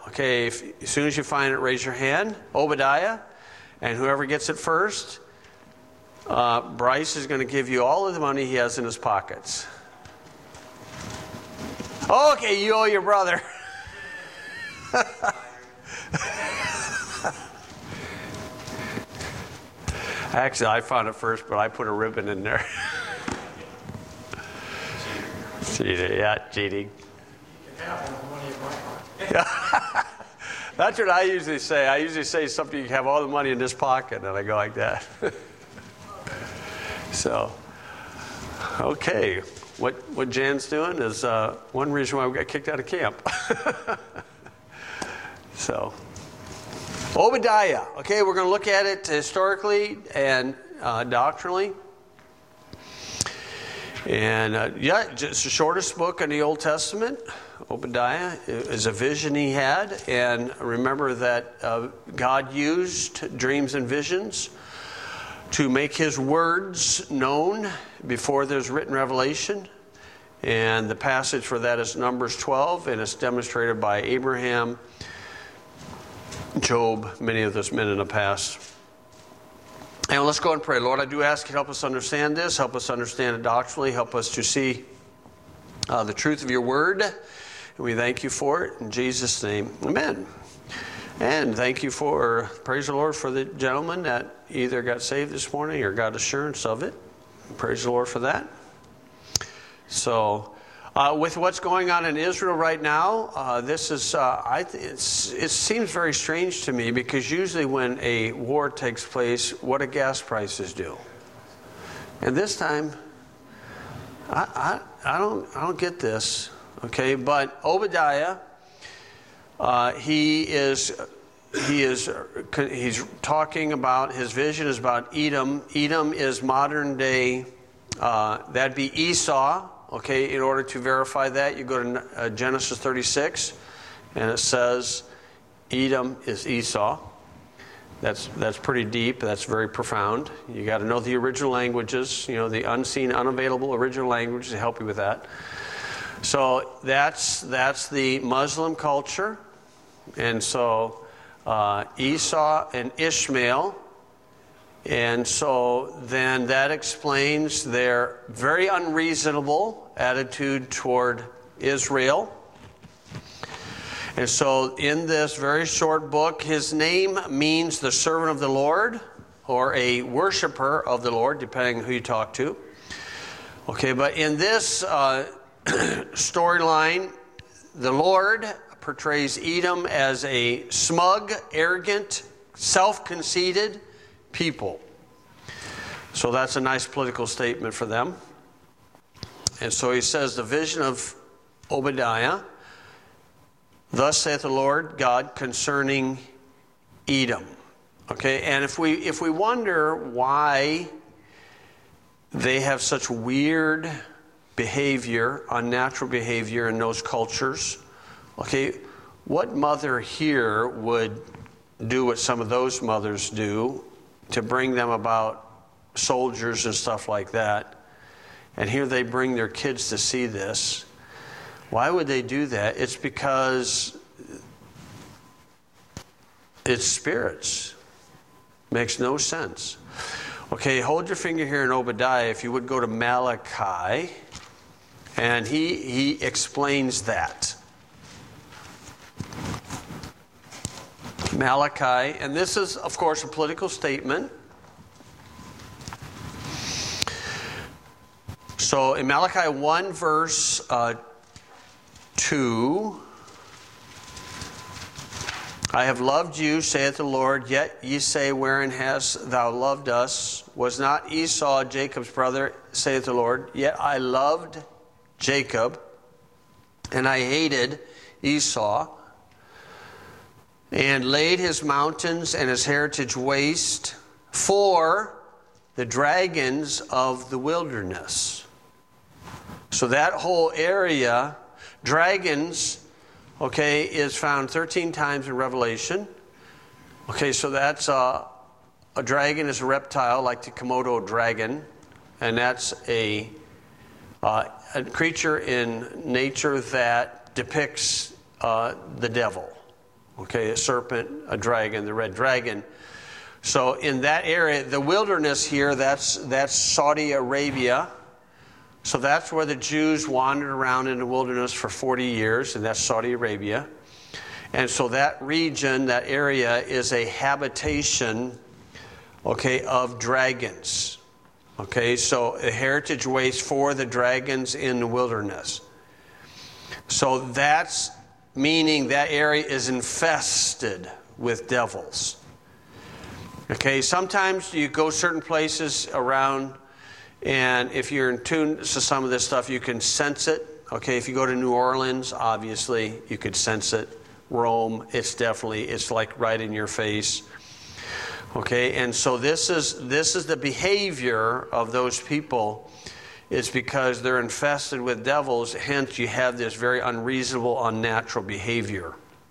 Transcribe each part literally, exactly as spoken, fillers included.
Okay, if, as soon as you find it, raise your hand. Obadiah. And whoever gets it first, uh, Bryce is going to give you all of the money he has in his pockets. Okay, you owe your brother. Actually, I found it first, but I put a ribbon in there. Cheating, yeah, cheating. That's what I usually say. I usually say something, you have all the money in this pocket, and I go like that. So, okay. What what Jan's doing is uh, one reason why we got kicked out of camp. So, Obadiah. Okay, we're going to look at it historically and uh, doctrinally. And uh, yeah, it's the shortest book in the Old Testament. Obadiah is a vision he had. And remember that uh, God used dreams and visions to make his words known before there's written revelation. And the passage for that is Numbers twelve, and it's demonstrated by Abraham, Job, many of those men in the past. And let's go and pray. Lord, I do ask you to help us understand this, help us understand it doctrinally, help us to see uh, the truth of your word. And we thank you for it. In Jesus' name, amen. And thank you for, praise the Lord, for the gentleman that either got saved this morning or got assurance of it. Praise the Lord for that. So, uh, with what's going on in Israel right now, uh, this is, uh, I th- it's, it seems very strange to me, because usually when a war takes place, what do gas prices do? And this time, I, I, I don't, I don't get this. Okay, but Obadiah, uh, he is, he is, he's talking about, his vision is about Edom. Edom is modern day, uh, that'd be Esau. Okay, in order to verify that, you go to uh, Genesis thirty-six, and it says Edom is Esau. That's that's pretty deep. That's very profound. You got to know the original languages, you know, the unseen, unavailable original languages to help you with that. So that's that's the Muslim culture, and so uh, Esau and Ishmael. And so then that explains their very unreasonable attitude toward Israel. And so in this very short book, his name means the servant of the Lord, or a worshiper of the Lord, depending on who you talk to. Okay, but in this uh, storyline, the Lord portrays Edom as a smug, arrogant, self-conceited people. So that's a nice political statement for them. And so he says, the vision of Obadiah, thus saith the Lord God concerning Edom. Okay, and if we if we wonder why they have such weird behavior, unnatural behavior in those cultures, okay, what mother here would do what some of those mothers do to bring them about soldiers and stuff like that? And here they bring their kids to see this. Why would they do that? It's because it's spirits. Makes no sense. Okay, hold your finger here in Obadiah. If you would go to Malachi, and he he explains that. Malachi, and this is, of course, a political statement. So in Malachi one, verse uh, two, I have loved you, saith the Lord, yet ye say, wherein hast thou loved us? Was not Esau Jacob's brother, saith the Lord? Yet I loved Jacob, and I hated Esau, and laid his mountains and his heritage waste for the dragons of the wilderness. So that whole area, dragons, okay, is found thirteen times in Revelation. Okay, so that's uh, a dragon is a reptile like the Komodo dragon, and that's a, uh, a creature in nature that depicts uh, the devil. Okay, a serpent, a dragon, the red dragon. So in that area, the wilderness here, that's that's Saudi Arabia. So that's where the Jews wandered around in the wilderness for forty years, and that's Saudi Arabia. And so that region, that area, is a habitation, okay, of dragons. Okay, so a heritage waste for the dragons in the wilderness. So that's meaning that area is infested with devils. Okay, sometimes you go certain places around, and if you're in tune to some of this stuff, you can sense it. Okay, if you go to New Orleans, obviously, you could sense it. Rome, it's definitely, it's like right in your face. Okay, and so this is this is the behavior of those people. It's because they're infested with devils, hence you have this very unreasonable, unnatural behavior.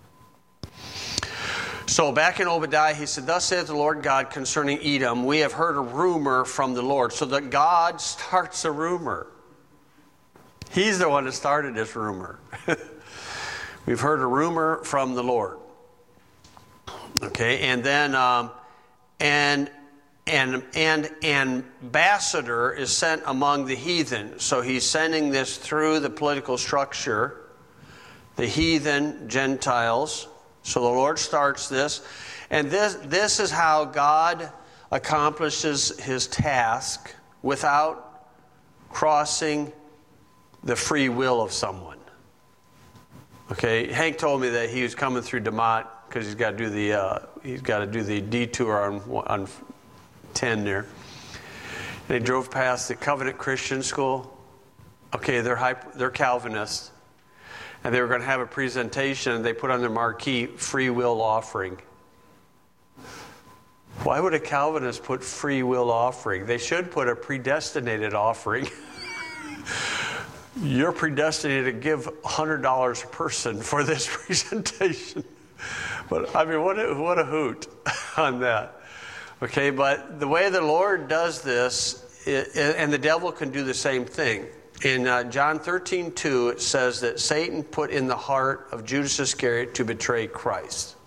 So back in Obadiah, he said, "Thus saith the Lord God concerning Edom, we have heard a rumor from the Lord." So that God starts a rumor. He's the one that started this rumor. We've heard a rumor from the Lord. Okay, and then um, and and and ambassador is sent among the heathen. So he's sending this through the political structure, the heathen Gentiles. So the Lord starts this, and this this is how God accomplishes his task without crossing the free will of someone. Okay, Hank told me that he was coming through DeMott because he's got to do the uh, he's got to do the detour on on ten there. And he drove past the Covenant Christian School. Okay, they're hyper, they're Calvinists, and they were going to have a presentation. And they put on their marquee "Free Will Offering." Why would a Calvinist put free will offering? They should put a predestinated offering. You're predestinated to give one hundred dollars a person for this presentation. But, I mean, what a, what a hoot on that. Okay, but the way the Lord does this, it, and the devil can do the same thing. In uh, John thirteen two, it says that Satan put in the heart of Judas Iscariot to betray Christ.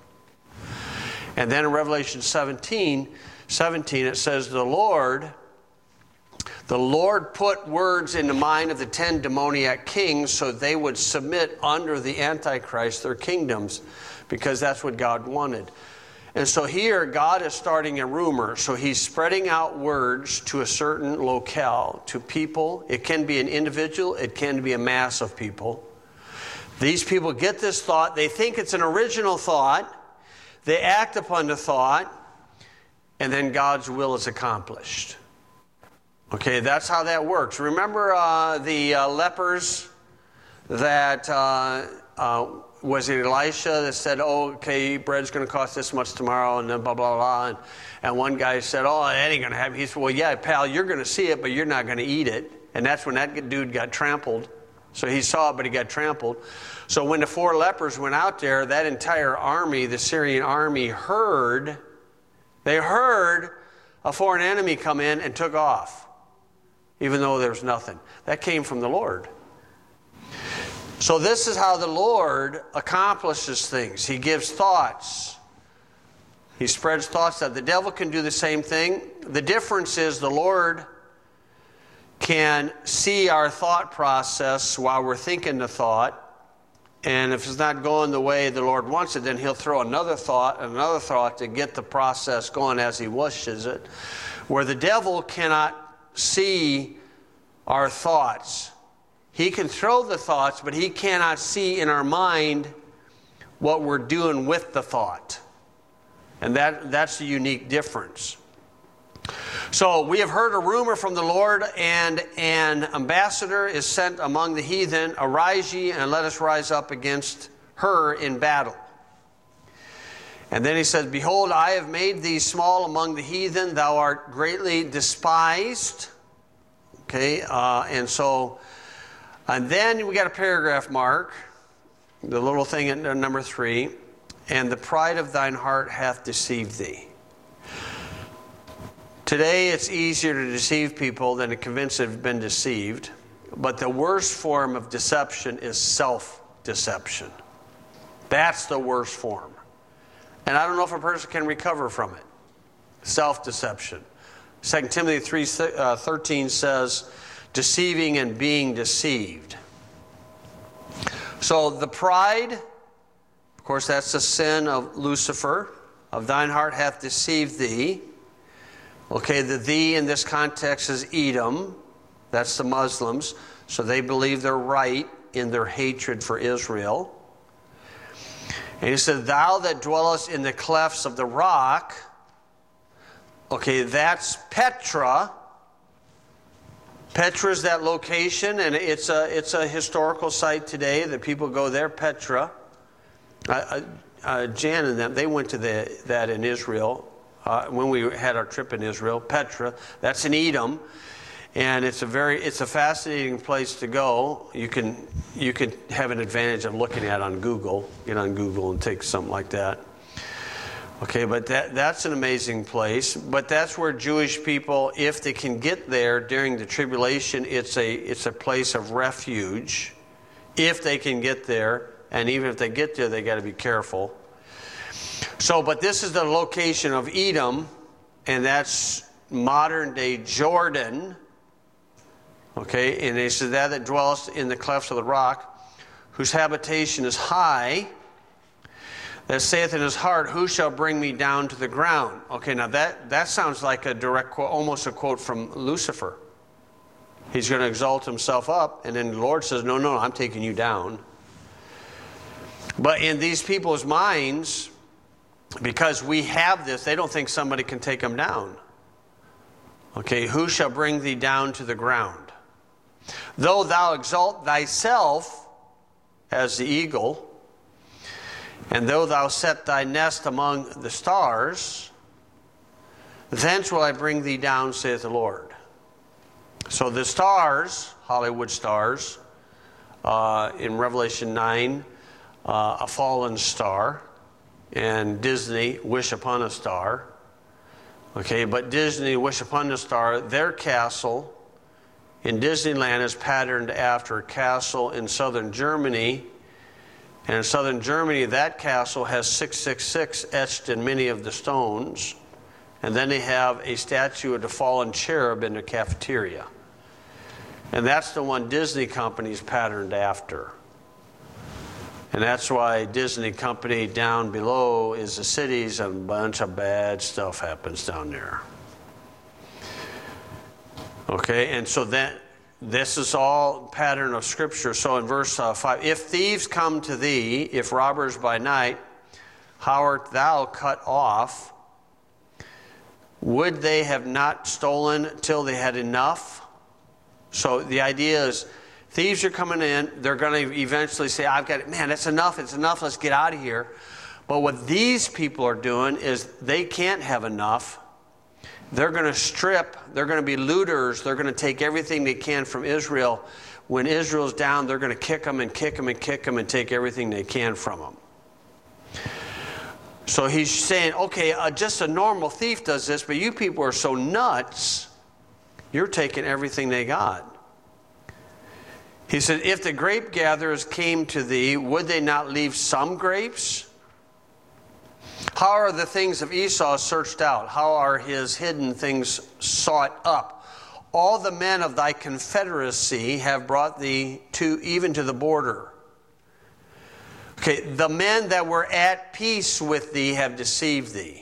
And then in Revelation seventeen, seventeen, it says the Lord... The Lord put words in the mind of the ten demoniac kings so they would submit under the Antichrist their kingdoms, because that's what God wanted. And so here God is starting a rumor. So he's spreading out words to a certain locale, to people. It can be an individual. It can be a mass of people. These people get this thought. They think it's an original thought. They act upon the thought. And then God's will is accomplished. Okay, that's how that works. Remember uh, the uh, lepers that, uh, uh, was it Elisha that said, "Oh, okay, bread's going to cost this much tomorrow," and then blah, blah, blah. And, and one guy said, "Oh, it ain't going to happen." He said, "Well, yeah, pal, you're going to see it, but you're not going to eat it." And that's when that dude got trampled. So he saw it, but he got trampled. So when the four lepers went out there, that entire army, the Syrian army, heard, they heard a foreign enemy come in and took off. Even though there's nothing. That came from the Lord. So this is how the Lord accomplishes things. He gives thoughts. He spreads thoughts out. The devil can do the same thing. The difference is the Lord can see our thought process while we're thinking the thought. And if it's not going the way the Lord wants it, then he'll throw another thought and another thought to get the process going as he wishes it. Where the devil cannot see our thoughts. He can throw the thoughts, but he cannot see in our mind what we're doing with the thought. And that, that's the unique difference. So we have heard a rumor from the Lord, and an ambassador is sent among the heathen. Arise ye, and let us rise up against her in battle. And then he says, "Behold, I have made thee small among the heathen. Thou art greatly despised." Okay, uh, and so, and then we got a paragraph mark, the little thing at number three. "And the pride of thine heart hath deceived thee." Today it's easier to deceive people than to convince they've been deceived. But the worst form of deception is self-deception. That's the worst form. And I don't know if a person can recover from it. Self-deception. Second Timothy three thirteen says, deceiving and being deceived. So the pride, of course, that's the sin of Lucifer. Of thine heart hath deceived thee. Okay, the thee in this context is Edom. That's the Muslims. So they believe they're right in their hatred for Israel. And he said, thou that dwellest in the clefts of the rock. Okay, that's Petra. Petra is that location, and it's a it's a historical site today that people go there. Petra. Uh, uh, Jan and them, they went to the, that in Israel uh, when we had our trip in Israel. Petra, that's in Edom, and it's a very it's a fascinating place to go. You can you can have an advantage of looking at it on Google. Get on Google and take something like that. Okay, but that that's an amazing place. But that's where Jewish people, if they can get there during the tribulation, it's a it's a place of refuge. If they can get there, and even if they get there, they got to be careful. So, but this is the location of Edom, and that's modern day Jordan. Okay, and they said that that dwells in the clefts of the rock, whose habitation is high. That saith in his heart, who shall bring me down to the ground? Okay, now that, that sounds like a direct quote, almost a quote from Lucifer. He's going to exalt himself up, and then the Lord says, no, no, I'm taking you down. But in these people's minds, because we have this, they don't think somebody can take them down. Okay, who shall bring thee down to the ground? Though thou exalt thyself as the eagle, and though thou set thy nest among the stars, thence will I bring thee down, saith the Lord. So the stars, Hollywood stars, uh, in Revelation nine, uh, a fallen star, and Disney, Wish Upon a Star. Okay, but Disney, Wish Upon a Star, their castle in Disneyland is patterned after a castle in southern Germany. And in southern Germany, that castle has six six six etched in many of the stones. And then they have a statue of the fallen cherub in the cafeteria. And that's the one Disney Company's patterned after. And that's why Disney Company down below is the cities, and a bunch of bad stuff happens down there. Okay, and so that this is all pattern of Scripture. So in verse uh, five, if thieves come to thee, if robbers by night, how art thou cut off? Would they have not stolen till they had enough? So the idea is, thieves are coming in. They're going to eventually say, I've got it. Man, that's enough. It's enough. Let's get out of here. But what these people are doing is they can't have enough. They're going to strip. They're going to be looters. They're going to take everything they can from Israel. When Israel's down, they're going to kick them and kick them and kick them and take everything they can from them. So he's saying, okay, uh, just a normal thief does this, but you people are so nuts, you're taking everything they got. He said, if the grape gatherers came to thee, would they not leave some grapes? How are the things of Esau searched out? How are his hidden things sought up? All the men of thy confederacy have brought thee to even to the border. Okay, the men that were at peace with thee have deceived thee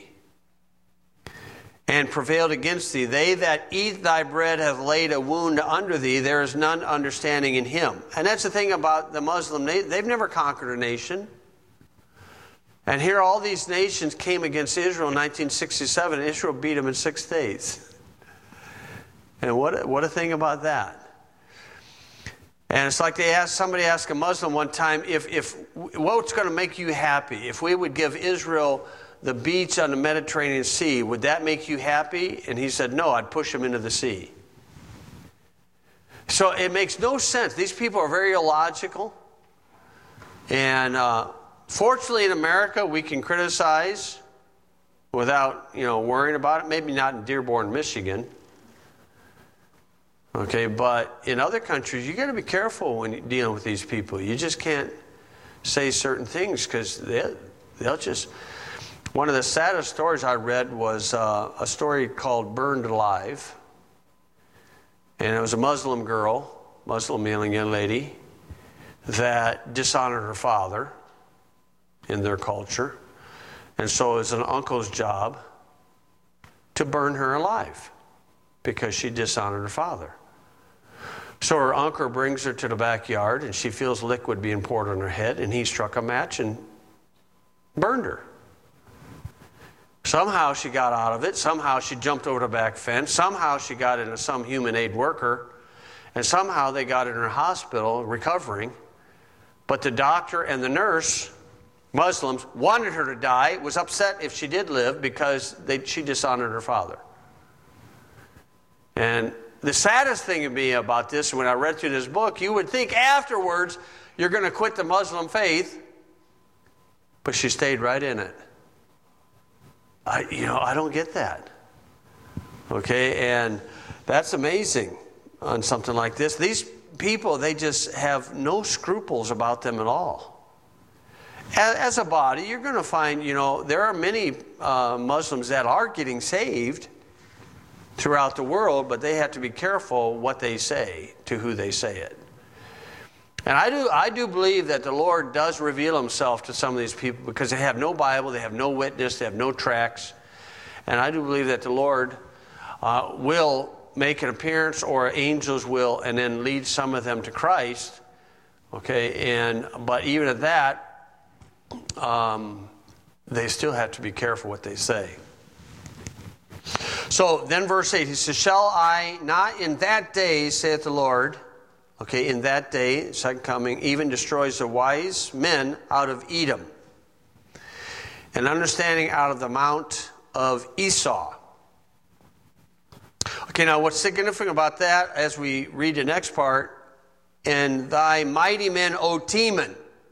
and prevailed against thee. They that eat thy bread have laid a wound under thee. There is none understanding in him. And that's the thing about the Muslim. They, they've never conquered a nation. And here all these nations came against Israel in nineteen sixty-seven. And Israel beat them in six days. And what, what a thing about that. And it's like they asked, somebody asked a Muslim one time, if, if what's going to make you happy? If we would give Israel the beach on the Mediterranean Sea, would that make you happy? And he said, no, I'd push them into the sea. So it makes no sense. These people are very illogical. And uh, fortunately in America, we can criticize without, you know, worrying about it. Maybe not in Dearborn, Michigan. Okay, but in other countries, you got to be careful when you're dealing with these people. You just can't say certain things because they'll, they'll just... One of the saddest stories I read was uh, a story called Burned Alive. And it was a Muslim girl, Muslim young lady, that dishonored her father in their culture. And so it was an uncle's job to burn her alive because she dishonored her father. So her uncle brings her to the backyard, and she feels liquid being poured on her head, and he struck a match and burned her. Somehow she got out of it. Somehow she jumped over the back fence. Somehow she got into some human aid worker. And somehow they got in her hospital recovering. But the doctor and the nurse, Muslims, wanted her to die, was upset if she did live because they, she dishonored her father. And the saddest thing to me about this, when I read through this book, you would think afterwards you're going to quit the Muslim faith. But she stayed right in it. I, you know, I don't get that. Okay, and that's amazing on something like this. These people, they just have no scruples about them at all. As, as a body, you're going to find, you know, there are many uh, Muslims that are getting saved throughout the world, but they have to be careful what they say to who they say it. And I do I do believe that the Lord does reveal himself to some of these people because they have no Bible, they have no witness, they have no tracts. And I do believe that the Lord uh, will make an appearance, or angels will, and then lead some of them to Christ. Okay, and but even at that, um, they still have to be careful what they say. So then verse eight, he says, shall I not in that day, saith the Lord, okay, in that day, second coming, even destroys the wise men out of Edom, and understanding out of the mount of Esau. Okay, now what's significant about that, as we read the next part, and thy mighty men, O Teman.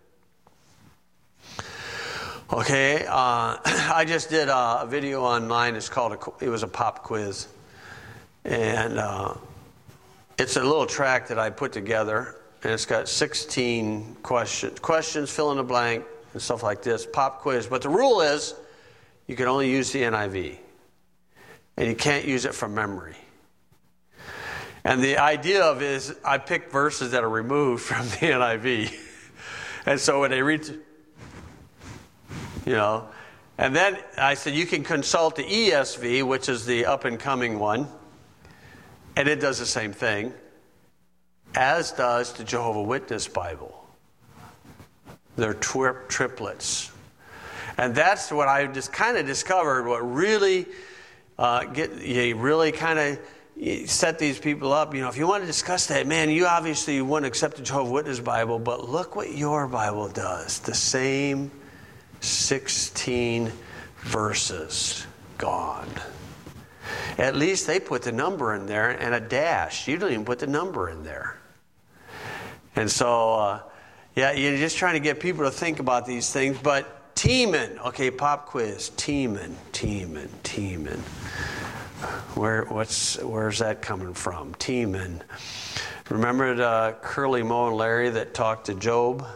Okay, uh, I just did a, a video online. It's called, a, it was a pop quiz. And uh, it's a little track that I put together. And it's got sixteen questions. Questions, fill in the blank, and stuff like this. Pop quiz. But the rule is, you can only use the N I V. And you can't use it from memory. And the idea of it is, I picked verses that are removed from the N I V. And so when they read, you know, and then I said, you can consult the E S V, which is the up-and-coming one, and it does the same thing, as does the Jehovah Witness Bible. They're tri- triplets. And that's what I just kind of discovered, what really uh, get you really kind of set these people up. You know, if you want to discuss that, man, you obviously wouldn't accept the Jehovah Witness Bible, but look what your Bible does. The same sixteen verses gone. At least they put the number in there and a dash. You don't even put the number in there. And so, uh, yeah, you're just trying to get people to think about these things. But Teman, okay, pop quiz. Teman, Teman, Teman. Where, what's, where's that coming from? Teman. Remember the Curly, Moe, and Larry that talked to Job?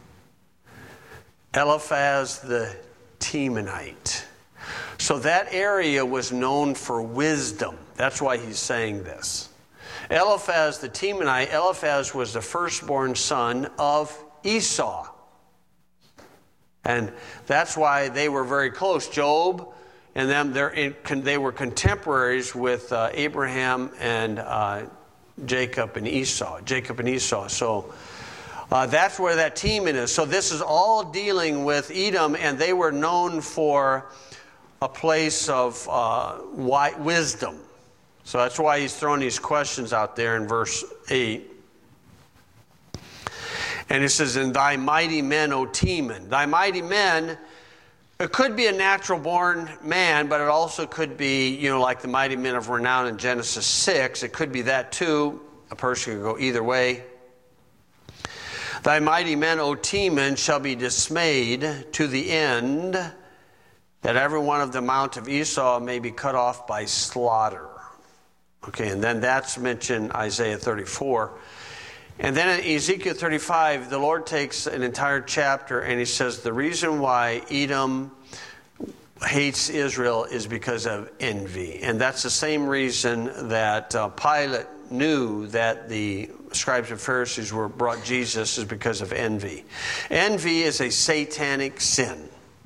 Eliphaz the Temanite. So that area was known for wisdom. That's why he's saying this. Eliphaz the Temanite, Eliphaz was the firstborn son of Esau. And that's why they were very close. Job and them, they're in, they were contemporaries with uh, Abraham and uh, Jacob and Esau. Jacob and Esau. So uh, that's where that Teman is. So this is all dealing with Edom, and they were known for a place of uh, wisdom. So that's why he's throwing these questions out there in verse eight. And it says, and thy mighty men, O Teman. Thy mighty men, it could be a natural-born man, but it also could be, you know, like the mighty men of renown in Genesis six. It could be that too. A person could go either way. Thy mighty men, O Teman, shall be dismayed to the end, that every one of the mount of Esau may be cut off by slaughter. Okay, and then that's mentioned Isaiah thirty-four. And then in Ezekiel thirty-five, the Lord takes an entire chapter and he says the reason why Edom hates Israel is because of envy. And that's the same reason that uh, Pilate knew that the scribes and Pharisees were brought Jesus, is because of envy. Envy is a satanic sin.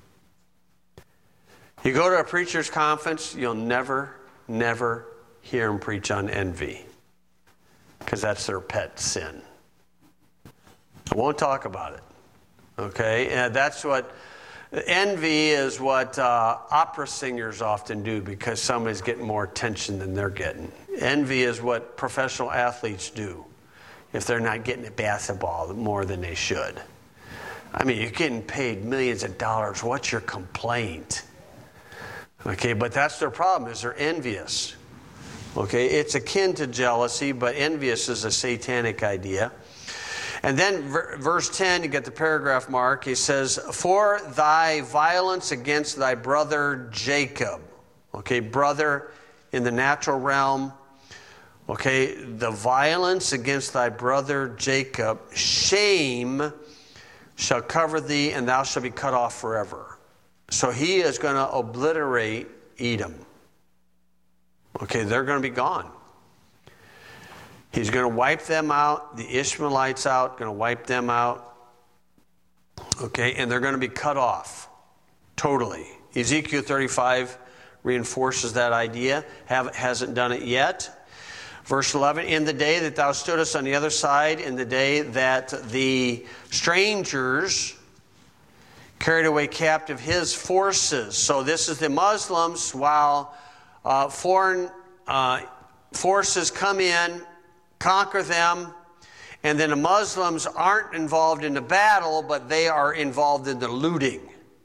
You go to a preacher's conference, you'll never, never hear them preach on envy, because that's their pet sin. I won't talk about it. Okay? And that's what envy is what uh, opera singers often do, because somebody's getting more attention than they're getting. Envy is what professional athletes do if they're not getting at basketball more than they should. I mean, you're getting paid millions of dollars. What's your complaint? Okay, but that's their problem, is they're envious. Okay, it's akin to jealousy, but envious is a satanic idea. And then verse ten, you get the paragraph mark. He says, for thy violence against thy brother Jacob. Okay, brother in the natural realm. Okay, the violence against thy brother Jacob, shame shall cover thee, and thou shalt be cut off forever. So he is going to obliterate Edom. Okay, they're going to be gone. He's going to wipe them out, the Ishmaelites out, going to wipe them out. Okay, and they're going to be cut off totally. Ezekiel thirty-five reinforces that idea. Have, hasn't done it yet. Verse eleven, in the day that thou stoodest on the other side, in the day that the strangers carried away captive his forces. So this is the Muslims, while uh, foreign uh, forces come in, conquer them, and then the Muslims aren't involved in the battle, but they are involved in the looting.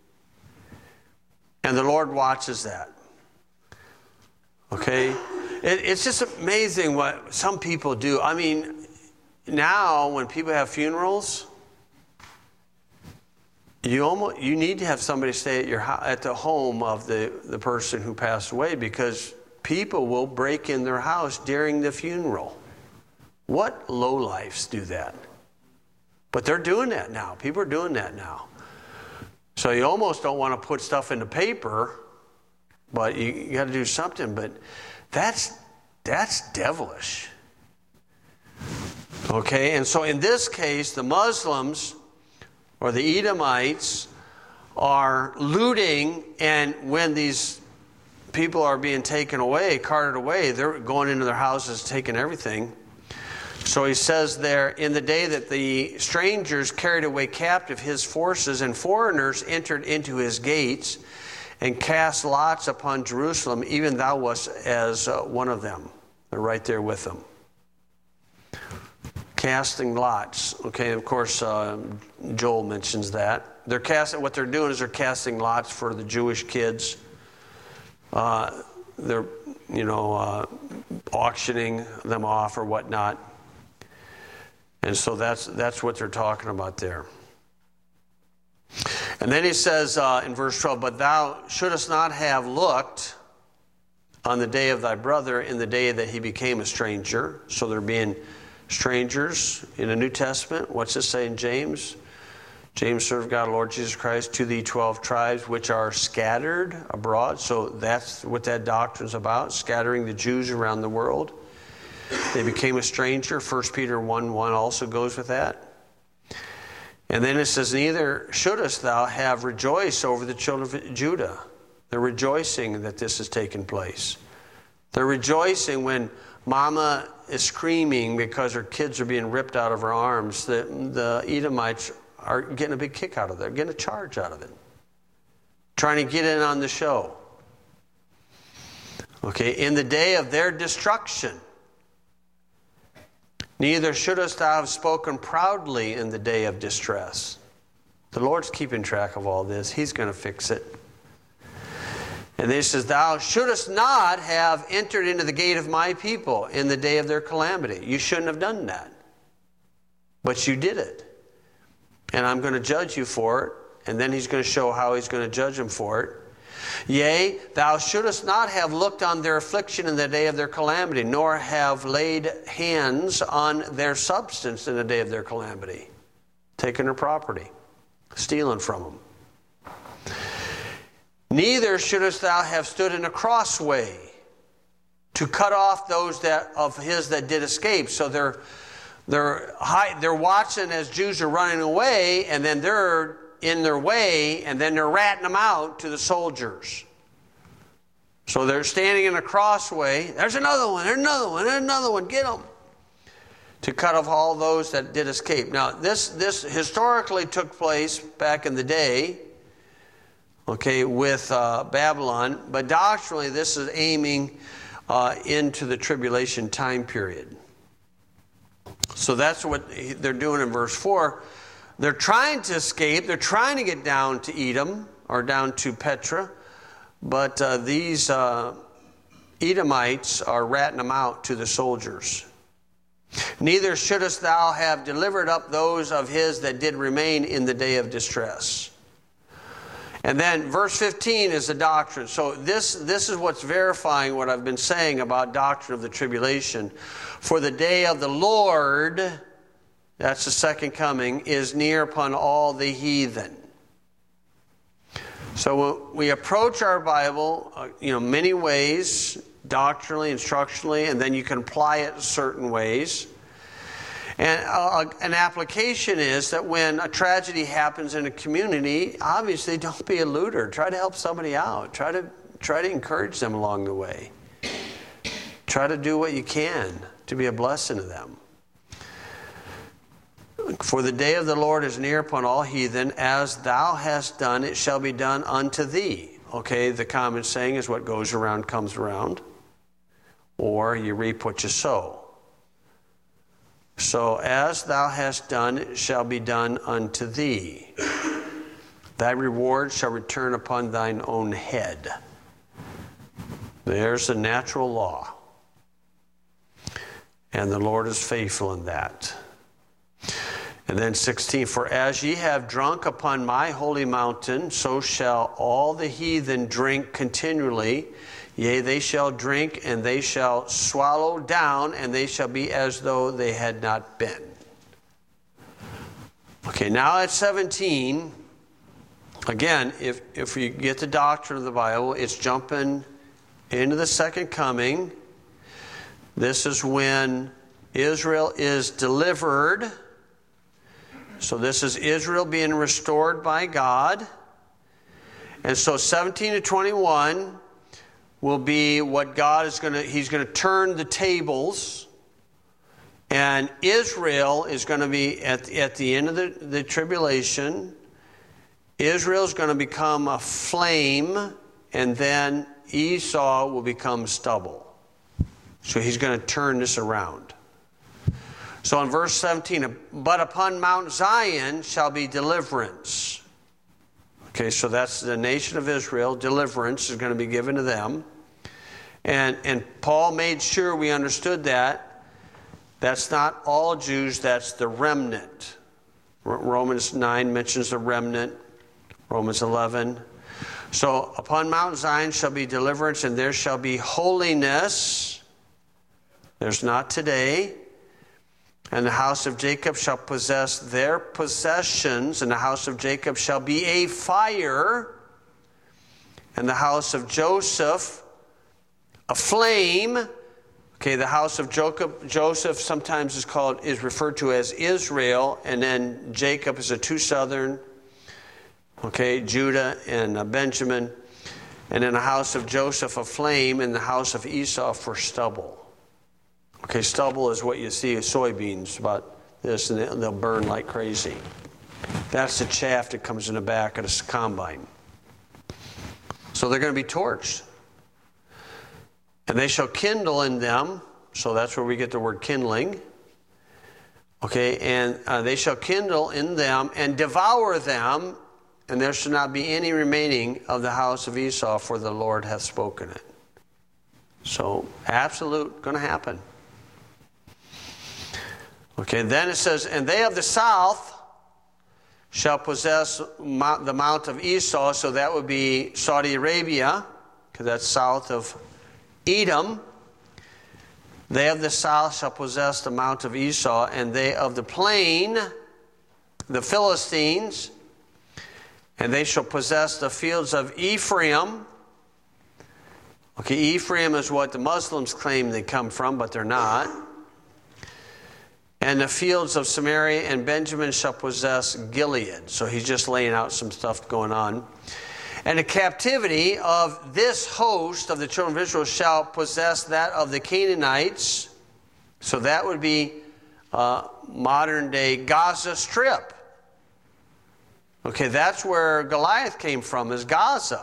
And the Lord watches that. Okay? It, it's just amazing what some people do. I mean, now when people have funerals, you almost you need to have somebody stay at your at the home of the, the person who passed away, because people will break in their house during the funeral. What lowlifes do that? But they're doing that now. People are doing that now. So you almost don't want to put stuff in the paper, but you, you got to do something. But that's that's devilish. Okay, and so in this case, the Muslims or the Edomites are looting, and when these people are being taken away, carted away, they're going into their houses, taking everything. So he says there, in the day that the strangers carried away captive his forces, and foreigners entered into his gates and cast lots upon Jerusalem, even thou wast as uh, one of them. They're right there with them. Casting lots. Okay, of course, uh, Joel mentions that. They're casting. What they're doing is they're casting lots for the Jewish kids. Uh, they're, you know, uh, auctioning them off or whatnot. And so that's that's what they're talking about there. And then he says uh, in verse twelve, but thou shouldest not have looked on the day of thy brother in the day that he became a stranger. So they're being strangers in the New Testament. What's it say in James? James served God, Lord Jesus Christ, to the twelve tribes which are scattered abroad. So that's what that doctrine's about, scattering the Jews around the world. They became a stranger. First Peter one one also goes with that. And then it says, neither shouldest thou have rejoiced over the children of Judah. They're rejoicing that this has taken place. They're rejoicing when mama is screaming because her kids are being ripped out of her arms. The, the Edomites are getting a big kick out of it. They're getting a charge out of it. Trying to get in on the show. Okay, in the day of their destruction. Neither shouldest thou have spoken proudly in the day of distress. The Lord's keeping track of all this. He's going to fix it. And he says, thou shouldest not have entered into the gate of my people in the day of their calamity. You shouldn't have done that. But you did it. And I'm going to judge you for it. And then he's going to show how he's going to judge them for it. Yea, thou shouldest not have looked on their affliction in the day of their calamity, nor have laid hands on their substance in the day of their calamity. Taking their property. Stealing from them. Neither shouldest thou have stood in a crossway to cut off those that of his that did escape. So they're they're they're watching as Jews are running away, and then they're in their way, and then they're ratting them out to the soldiers. So they're standing in a crossway. There's another one. There's another one. There's another one. Get them. To cut off all those that did escape. Now, this this historically took place back in the day, okay, with uh, Babylon, but doctrinally this is aiming uh, into the tribulation time period. So that's what they're doing in verse four. They're trying to escape. They're trying to get down to Edom or down to Petra, but uh, these uh, Edomites are ratting them out to the soldiers. Neither shouldest thou have delivered up those of his that did remain in the day of distress. And then verse fifteen is the doctrine. So this, this is what's verifying what I've been saying about doctrine of the tribulation. For the day of the Lord, that's the second coming, is near upon all the heathen. So we approach our Bible, uh, you know, many ways, doctrinally, instructionally, and then you can apply it certain ways. And uh, an application is that when a tragedy happens in a community, obviously don't be a looter. Try to help somebody out. Try to try to encourage them along the way. Try to do what you can to be a blessing to them. For the day of the Lord is near upon all heathen. As thou hast done, it shall be done unto thee. Okay, the common saying is what goes around comes around. Or you reap what you sow. So as thou hast done, it shall be done unto thee. Thy reward shall return upon thine own head. There's the natural law. And the Lord is faithful in that. And then sixteen, for as ye have drunk upon my holy mountain, so shall all the heathen drink continually. Yea, they shall drink, and they shall swallow down, and they shall be as though they had not been. Okay, now at seventeen, again, if, if you get the doctrine of the Bible, it's jumping into the second coming. This is when Israel is delivered. So this is Israel being restored by God. And so seventeen to twenty-one will be what God is going to, he's going to turn the tables. And Israel is going to be, at, at the end of the, the tribulation, Israel is going to become a flame, and then Esau will become stubble. So he's going to turn this around. So in verse seventeen, but upon Mount Zion shall be deliverance. Okay, so that's the nation of Israel. Deliverance is going to be given to them. And, and Paul made sure we understood that. That's not all Jews, that's the remnant. Romans nine mentions the remnant. Romans eleven. So upon Mount Zion shall be deliverance, and there shall be holiness. There's not today. And the house of Jacob shall possess their possessions, and the house of Jacob shall be a fire, and the house of Joseph a flame. Okay, the house of Jacob, Joseph sometimes is called, is referred to as Israel, and then Jacob is a two southern, okay, Judah and uh, Benjamin, and then the house of Joseph a flame, and the house of Esau for stubble. Okay, stubble is what you see in soybeans, about this, and they'll burn like crazy. That's the chaff that comes in the back of the combine. So they're going to be torched. And they shall kindle in them, so that's where we get the word kindling. Okay, and uh, they shall kindle in them and devour them, and there shall not be any remaining of the house of Esau, for the Lord hath spoken it. So, absolute, going to happen. Okay, then it says, and they of the south shall possess mount, the mount of Esau, so that would be Saudi Arabia, because that's south of Edom. They of the south shall possess the mount of Esau, and they of the plain, the Philistines, And they shall possess the fields of Ephraim. Okay, Ephraim is what the Muslims claim they come from, but they're not. And the fields of Samaria, and Benjamin shall possess Gilead. So he's just laying out some stuff going on. And the captivity of this host of the children of Israel shall possess that of the Canaanites. So that would be uh, modern day Gaza Strip. Okay, that's where Goliath came from, is Gaza.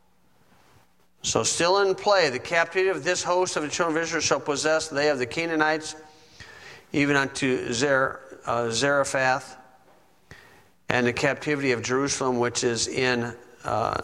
So still in play, the captivity of this host of the children of Israel shall possess they of the Canaanites, even unto Zer, uh, Zarephath, and the captivity of Jerusalem, which is in uh,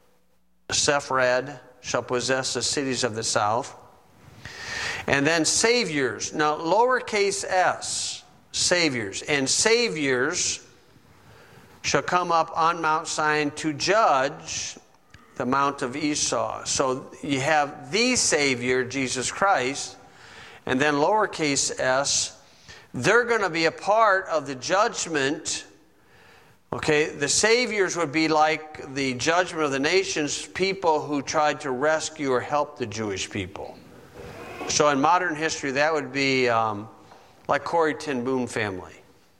Sepharad, shall possess the cities of the south. And then saviors. Now, lowercase s, saviors. And saviors shall come up on Mount Zion to judge the Mount of Esau. So you have the Savior, Jesus Christ, and then lowercase s, they're going to be a part of the judgment. Okay, the saviors would be like the judgment of the nations, people who tried to rescue or help the Jewish people. So in modern history, that would be um, like Corrie ten Boom family.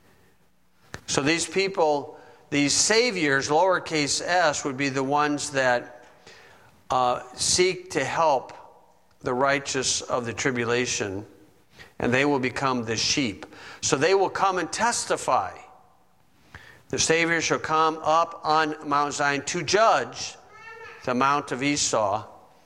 So these people, these saviors, lowercase s, would be the ones that uh, seek to help the righteous of the tribulation, and they will become the sheep. So they will come and testify. The Savior shall come up on Mount Zion to judge the Mount of Esau,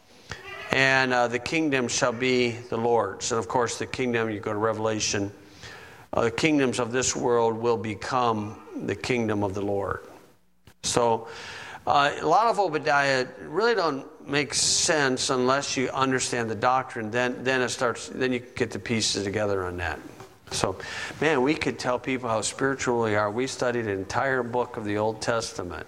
and uh, the kingdom shall be the Lord's. And of course, the kingdom, you go to Revelation, uh, the kingdoms of this world will become the kingdom of the Lord. So uh, a lot of Obadiah really don't make sense unless you understand the doctrine. Then, then it starts. Then you get the pieces together on that. So, man, we could tell people how spiritual we are. We studied an entire book of the Old Testament.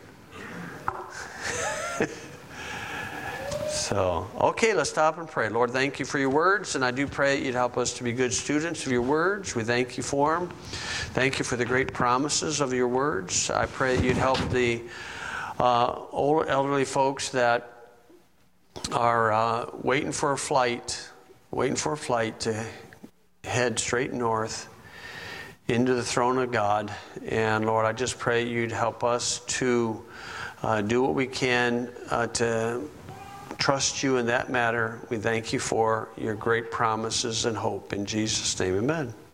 So, okay, let's stop and pray. Lord, thank you for your words, and I do pray that you'd help us to be good students of your words. We thank you for them. Thank you for the great promises of your words. I pray that you'd help the uh, old elderly folks that are uh, waiting for a flight, waiting for a flight to head straight north into the throne of God. And Lord, I just pray you'd help us to uh, do what we can uh, to trust you in that matter. We thank you for your great promises and hope. In Jesus' name, amen.